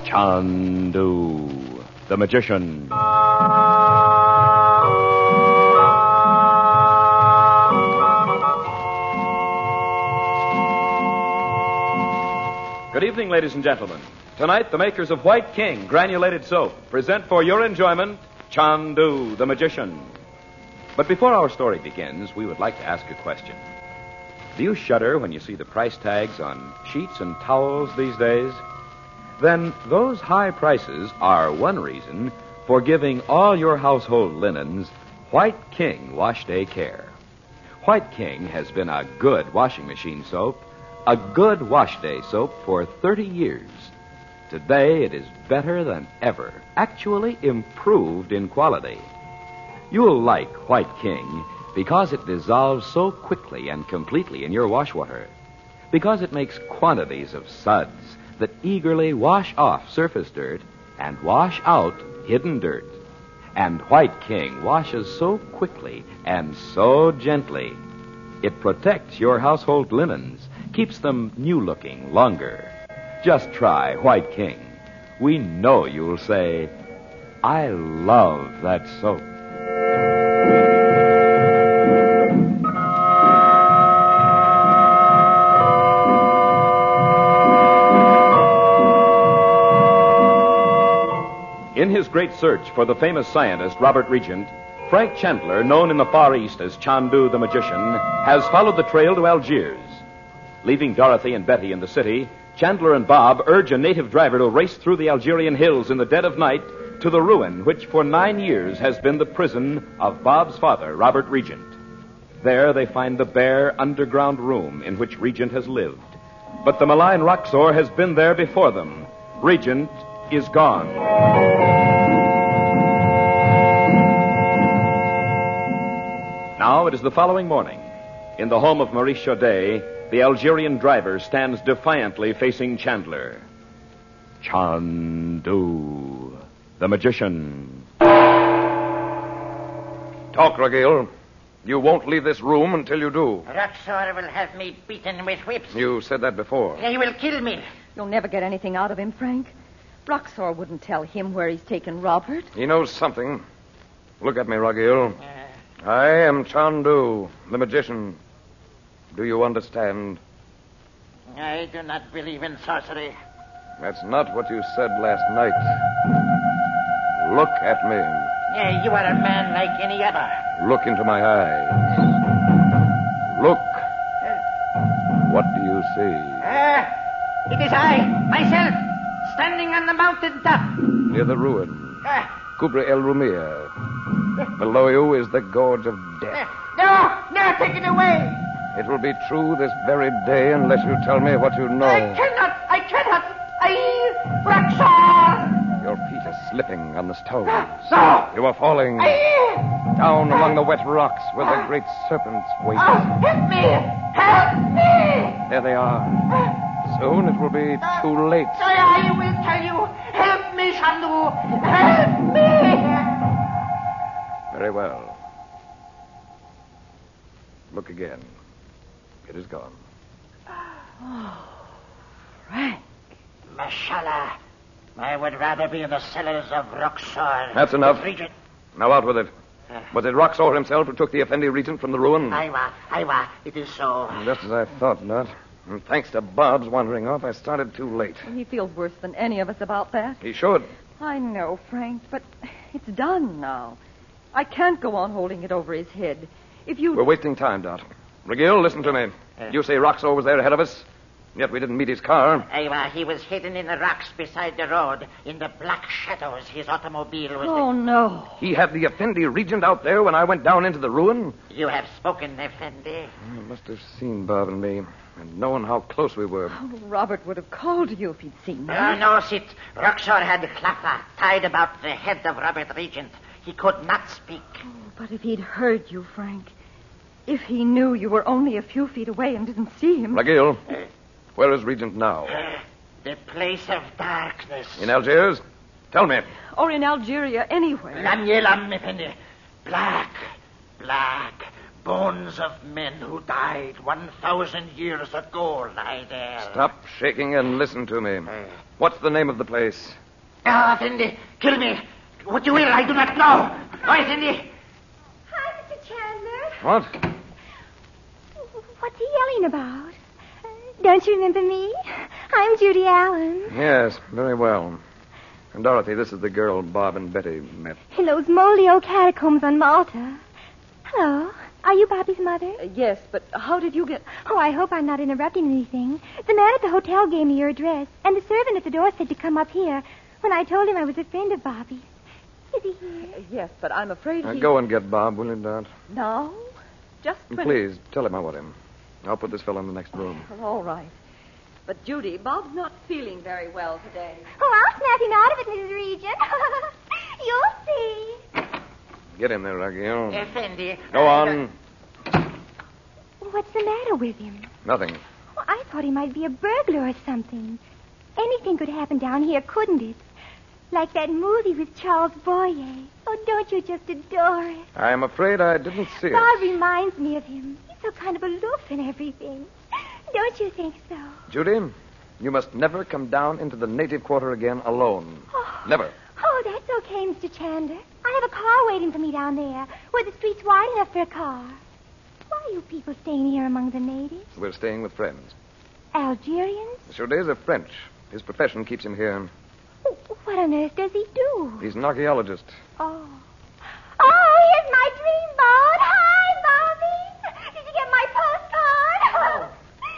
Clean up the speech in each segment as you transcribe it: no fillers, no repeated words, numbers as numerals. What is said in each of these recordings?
Chandu, the magician. Good evening, ladies and gentlemen. Tonight, the makers of White King granulated soap present for your enjoyment Chandu, the magician. But before our story begins, we would like to ask a question. Do you shudder when you see the price tags on sheets and towels these days? Then those high prices are one reason for giving all your household linens White King Wash Day Care. White King has been a good washing machine soap, a good wash day soap for 30 years. Today it is better than ever, actually improved in quality. You'll like White King because it dissolves so quickly and completely in your wash water, because it makes quantities of suds that eagerly wash off surface dirt and wash out hidden dirt. And White King washes so quickly and so gently. It protects your household linens, keeps them new-looking longer. Just try White King. We know you'll say, I love that soap. In his great search for the famous scientist Robert Regent, Frank Chandler, known in the Far East as Chandu the Magician, has followed the trail to Algiers. Leaving Dorothy and Betty in the city, Chandler and Bob urge a native driver to race through the Algerian hills in the dead of night to the ruin which for 9 years has been the prison of Bob's father, Robert Regent. There they find the bare underground room in which Regent has lived. But the malign Roxor has been there before them. Regent is gone. Now it is the following morning. In the home of Maurice Chaudet, the Algerian driver stands defiantly facing Chandler. Chandu, the magician. Talk, Ragil. You won't leave this room until you do. Roxor will have me beaten with whips. You said that before. He will kill me. You'll never get anything out of him, Frank. Roxor wouldn't tell him where he's taken Robert. He knows something. Look at me, Ragil. I am Chandu, the magician. Do you understand? I do not believe in sorcery. That's not what you said last night. Look at me. You are a man like any other. Look into my eyes. Look. What do you see? It is I, myself, standing on the mountain top. Near the ruin. Kubra El Rumia. Below you is the gorge of death. No, take it away. It will be true this very day unless you tell me what you know. I cannot. Roxor! Your feet are slipping on the stones. No! You are falling down among the wet rocks where the great serpents wait. Help me! There they are. Soon it will be too late. I will tell you. Help me, Chandu. Help me! Very well. Look again. It is gone. Frank. Mashallah. I would rather be in the cellars of Roxor. That's enough. Regent. Now out with it. Was it Roxor himself who took the Effendi Regent from the ruin? Aywa. It is so. Just as I thought, Not. And thanks to Bob's wandering off, I started too late. He feels worse than any of us about that. He should. I know, Frank, but it's done now. I can't go on holding it over his head. We're wasting time, Dot. Ragil, listen to me. You say Roxor was there ahead of us, yet we didn't meet his car. Aywa, he was hidden in the rocks beside the road. In the black shadows, his automobile was... Oh, no. He had the Effendi Regent out there when I went down into the ruin? You have spoken, Effendi. He must have seen Bob and me, and known how close we were. Oh, Robert would have called you if he'd seen me. No, Sit. Roxor had Clapper tied about the head of Robert Regent. He could not speak. Oh, but if he'd heard you, Frank, if he knew you were only a few feet away and didn't see him... Ragil, where is Regent now? The place of darkness. In Algiers? Tell me. Or in Algeria, anywhere. Lam, Effendi. Black. Bones of men who died 1,000 years ago lie there. Stop shaking and listen to me. What's the name of the place? Effendi, kill me. What you will, I do not know. Oh, Effendi. Hi, Mr. Chandler. What? What's he yelling about? Don't you remember me? I'm Judy Allen. Yes, very well. And Dorothy, this is the girl Bob and Betty met. In those moldy old catacombs on Malta. Hello. Are you Bobby's mother? Yes, but how did you get... Oh, I hope I'm not interrupting anything. The man at the hotel gave me your address, and the servant at the door said to come up here when I told him I was a friend of Bobby's. Is he here? Yes, but I'm afraid he... Go and get Bob, will you, Dot? No? Just when... Please, tell him I want him. I'll put this fellow in the next room. Well, all right. But, Judy, Bob's not feeling very well today. Oh, I'll snap him out of it, Mrs. Regent. You'll see. Get in there, Ruggiero. Effendi. Go on. What's the matter with him? Nothing. Oh, I thought he might be a burglar or something. Anything could happen down here, couldn't it? Like that movie with Charles Boyer. Oh, don't you just adore it? I'm afraid I didn't see Bob it. reminds me of him. He's so kind of aloof and everything. Don't you think so? Judy, you must never come down into the native quarter again alone. Oh. Never. Oh, that's okay, Mr. Chandler. I have a car waiting for me down there, where the street's wide enough for a car. Why are you people staying here among the natives? We're staying with friends. Algerians? Chaudet's a French. His profession keeps him here. What on earth does he do? He's an archaeologist. Oh. Oh, here's my dreamboat. Hi, Bobby. Did you get my postcard?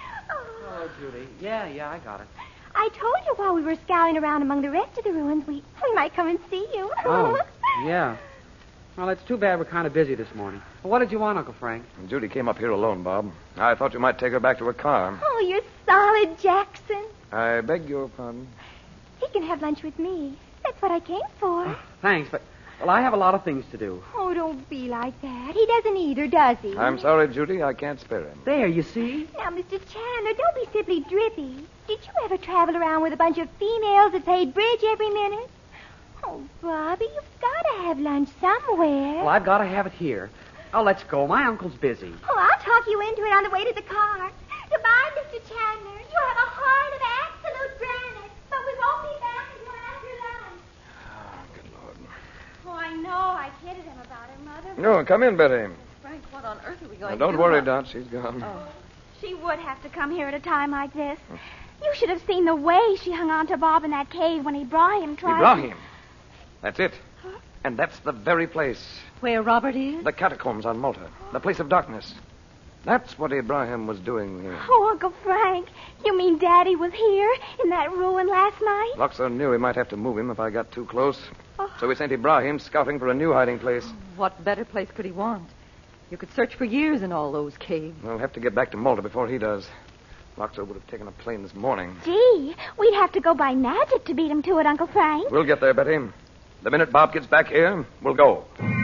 Oh, Judy. Yeah, I got it. I told you while we were scouring around among the rest of the ruins, we might come and see you. Oh, yeah. Well, it's too bad we're kind of busy this morning. Well, what did you want, Uncle Frank? Judy came up here alone, Bob. I thought you might take her back to her car. Oh, you're solid, Jackson. I beg your pardon. He can have lunch with me. That's what I came for. Thanks, but, well, I have a lot of things to do. Oh, don't be like that. He doesn't either, does he? I'm sorry, Judy. I can't spare him. There, you see? Now, Mr. Chandler, don't be simply drippy. Did you ever travel around with a bunch of females that played bridge every minute? Oh, Bobby, you've got to have lunch somewhere. Well, I've got to have it here. Oh, let's go. My uncle's busy. Oh, I'll talk you into it on the way to the car. Goodbye, Mr. Chandler. You have a heart of absolute granite, but we won't be back until after lunch. Oh, good Lord. Oh, I know. I kidded him about her mother. No, come in, Betty. Frank, what on earth are we going Now, to don't do? worry, Dot. She's gone. Oh. She would have to come here at a time like this. You should have seen the way she hung on to Bob in that cave when Ibrahim tried. Ibrahim. That's it. And that's the very place. Where Robert is? The catacombs on Malta. The place of darkness. That's what Ibrahim was doing here. Oh, Uncle Frank, you mean Daddy was here in that ruin last night? Luxor knew he might have to move him if I got too close. So he sent Ibrahim scouting for a new hiding place. What better place could he want? You could search for years in all those caves. We'll have to get back to Malta before he does. Luxor would have taken a plane this morning. Gee, we'd have to go by magic to beat him to it, Uncle Frank. We'll get there, Betty. The minute Bob gets back here, we'll go.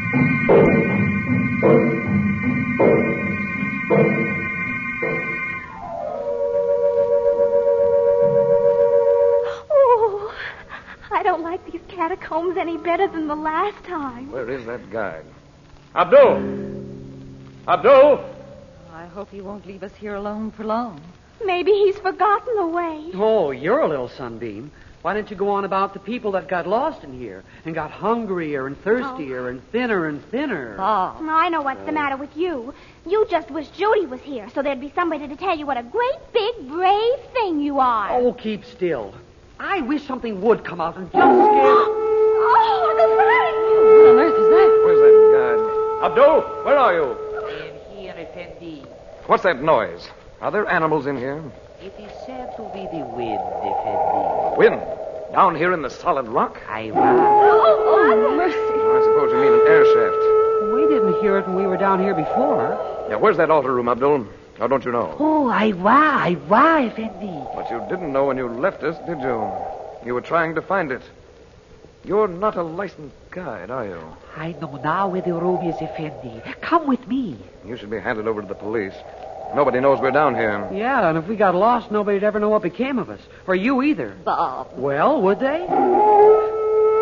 Oh, I don't like these catacombs any better than the last time. Where is that guide? Abdul! Abdul! I hope he won't leave us here alone for long. Maybe he's forgotten the way. Oh, you're a little sunbeam. Why don't you go on about the people that got lost in here and got hungrier and thirstier and thinner and thinner? Bob. I know what's the matter with you. You just wish Judy was here so there'd be somebody to tell you what a great, big, brave thing you are. Oh, keep still. I wish something would come out and just scare... Oh, Uncle Frank! What on earth is that? Where's that guide? Abdul, where are you? I am here, Effendi. What's that noise? Are there animals in here? It is said to be the wind, Effendi. Wind? Down here in the solid rock? I was. Oh, mercy. I suppose you mean an air shaft. We didn't hear it when we were down here before. Yeah, where's that altar room, Abdul? Or don't you know? Oh, I was, Effendi. But you didn't know when you left us, did you? You were trying to find it. You're not a licensed guide, are you? I know now where the room is, Effendi. Come with me. You should be handed over to the police. Nobody knows we're down here. Yeah, and if we got lost, nobody'd ever know what became of us. Or you either. Bob. Well, would they?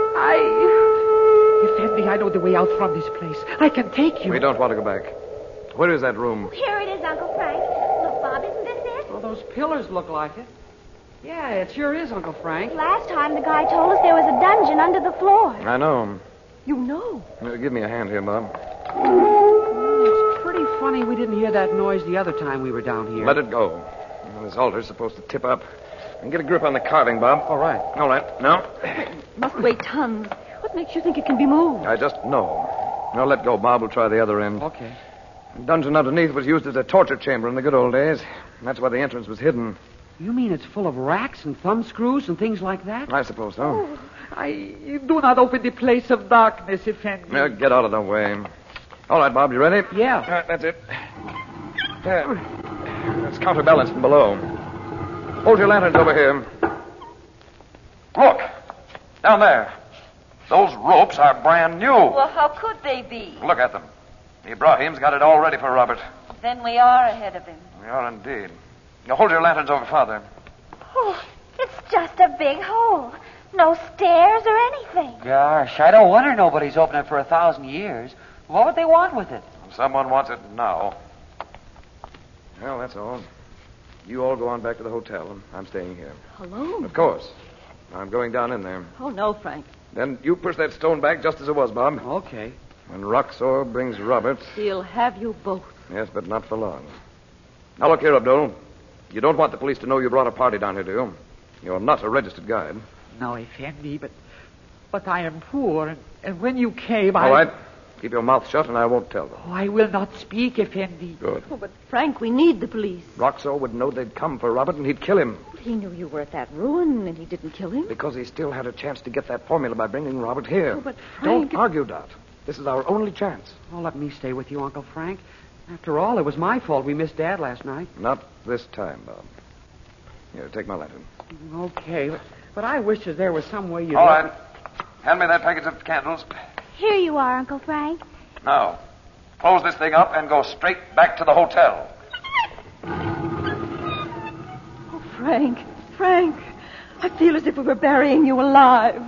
Effendi, I know the way out from this place. I can take you. We don't want to go back. Where is that room? Here it is, Uncle Frank. Look, Bob, isn't this it? Well, those pillars look like it. Yeah, it sure is, Uncle Frank. Last time the guy told us there was a dungeon under the floor. I know. You know. Give me a hand here, Bob. It's pretty funny we didn't hear that noise the other time we were down here. Let it go. This altar's supposed to tip up. And get a grip on the carving, Bob. All right. All right. Now, Must weigh tons. What makes you think it can be moved? I just know. Now let go, Bob. We'll try the other end. Okay. The dungeon underneath was used as a torture chamber in the good old days. That's why the entrance was hidden. You mean it's full of racks and thumb screws and things like that? I suppose so. I do not open the place of darkness, Effendi. Now, get out of the way. All right, Bob, you ready? Yeah. All right, that's it. There. Let's counterbalance from below. Hold your lanterns over here. Look. Down there. Those ropes are brand new. Well, how could they be? Look at them. Ibrahim's got it all ready for Robert. Then we are ahead of him. We are indeed. Now, hold your lanterns over farther. Oh, it's just a big hole. No stairs or anything. Gosh, I don't wonder nobody's opened it for 1,000 years. What would they want with it? Someone wants it now. Well, that's all. You all go on back to the hotel, and I'm staying here. Alone? Of course. I'm going down in there. Oh, no, Frank. Then you push that stone back just as it was, Bob. Okay. When Roxor brings Robert. He'll have you both. Yes, but not for long. Now, look here, Abdul. You don't want the police to know you brought a party down here, do you? You're not a registered guide. No, Effendi, but I am poor, and when you came, All right. Keep your mouth shut, and I won't tell them. Oh, I will not speak, Effendi. Good. Oh, but, Frank, we need the police. Roxor would know they'd come for Robert, and he'd kill him. He knew you were at that ruin, and he didn't kill him. Because he still had a chance to get that formula by bringing Robert here. Oh, but Frank... Don't argue, Dot. This is our only chance. Oh, let me stay with you, Uncle Frank. After all, it was my fault we missed Dad last night. Not this time, Bob. Here, take my lantern. Okay, but I wish that there was some way you'd... All right. Hand me that package of candles. Here you are, Uncle Frank. Now, close this thing up and go straight back to the hotel. Oh, Frank, I feel as if we were burying you alive.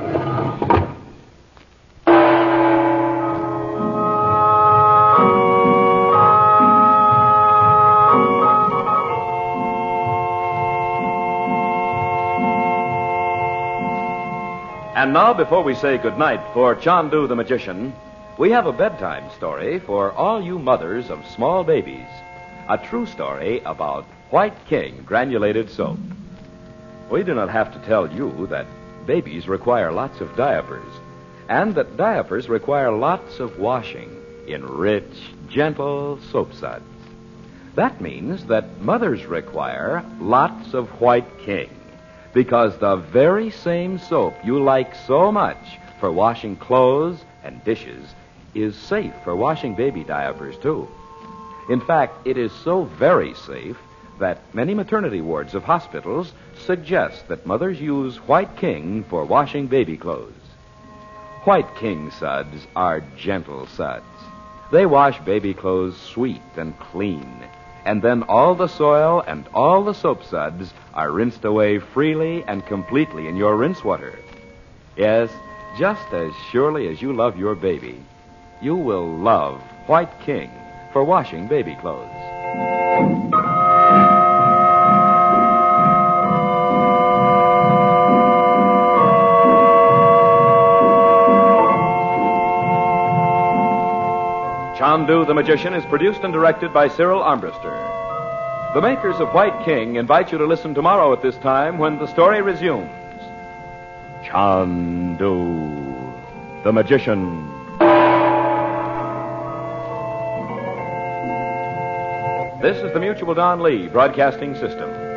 And now, before we say goodnight for Chandu the Magician, we have a bedtime story for all you mothers of small babies. A true story about White King granulated soap. We do not have to tell you that babies require lots of diapers, and that diapers require lots of washing in rich, gentle soap suds. That means that mothers require lots of White King, because the very same soap you like so much for washing clothes and dishes is safe for washing baby diapers, too. In fact, it is so very safe that many maternity wards of hospitals suggest that mothers use White King for washing baby clothes. White King suds are gentle suds. They wash baby clothes sweet and clean, and then all the soil and all the soap suds are rinsed away freely and completely in your rinse water. Yes, just as surely as you love your baby, you will love White King for washing baby clothes. Chandu the Magician is produced and directed by Cyril Armbruster. The makers of White King invite you to listen tomorrow at this time when the story resumes. Chandu the Magician. This is the Mutual Don Lee Broadcasting System.